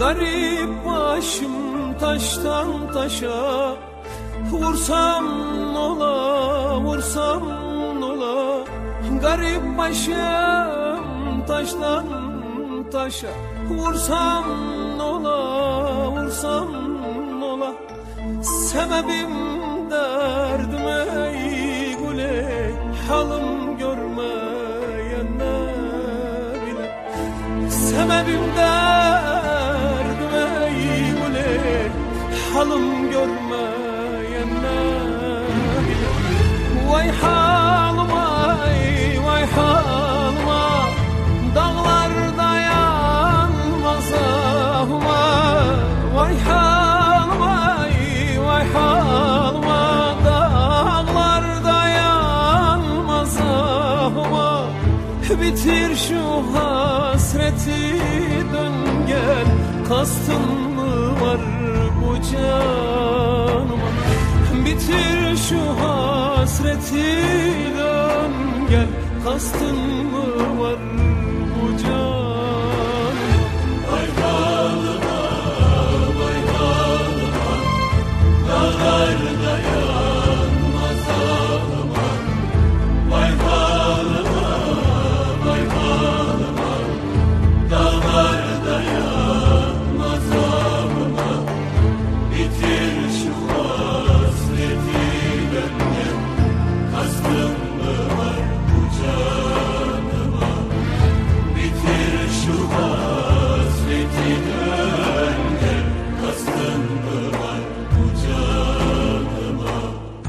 Garip başım taştan taşa, vursam nola, vursam nola. Garip başım taştan taşa, vursam nola, vursam nola. Sebebim derdim ey gule, halım görmeyen ne bile. Sebebim derdim ey gule, halım görmeyen ne bile. Vay halıma, vay halıma, dağlarda yanmaz ahıma. Vay halıma, vay halıma, dağlarda yanmaz ahıma. Bitir şu hasreti, dön gel, kastın mı var bu canıma? Bitir şu hasreti, dön gel, kastın mı var bu canıma? Vay halıma, vay halıma, dağlarda yanmaz ağlıma. Vay halıma, vay halıma, dağlarda yanmaz ağlıma. Bitir şu hasreti, dön gel, kastın mı var bu canıma? Bitir şu hasreti, dön gel, kastın mı var bu canıma?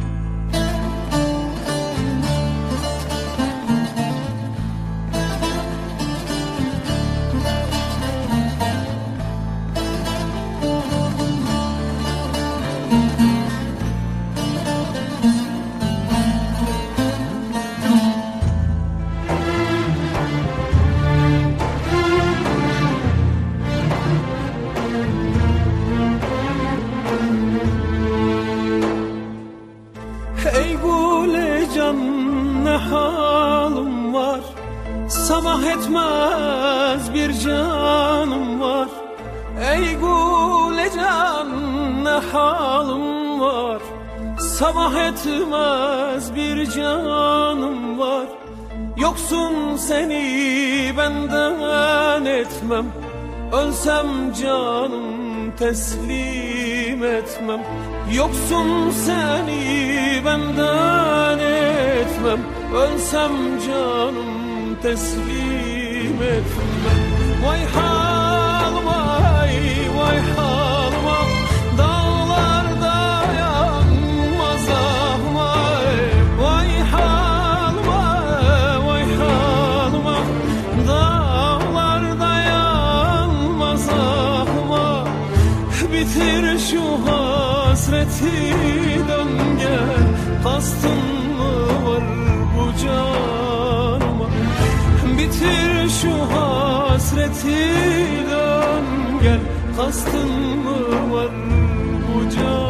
Ey gule can, ne halim var, sabah etmez bir canım var. Ey gule can, ne halim var, sabah etmez bir canım var. Yoksun seni benden etmem, ölsem canım teslim etmem. Yoksun seni benden etmem, ölsem canım teslim etmem. Vay halıma, vay halıma, dağlarda yanmaz ahıma. Vay halıma, vay halıma, dağlarda yanmaz ahıma. Bitir şu hasreti, dön gel, kastın mı var bu canıma? Bitir şu hasreti, dön gel, kastın mı var bu canıma?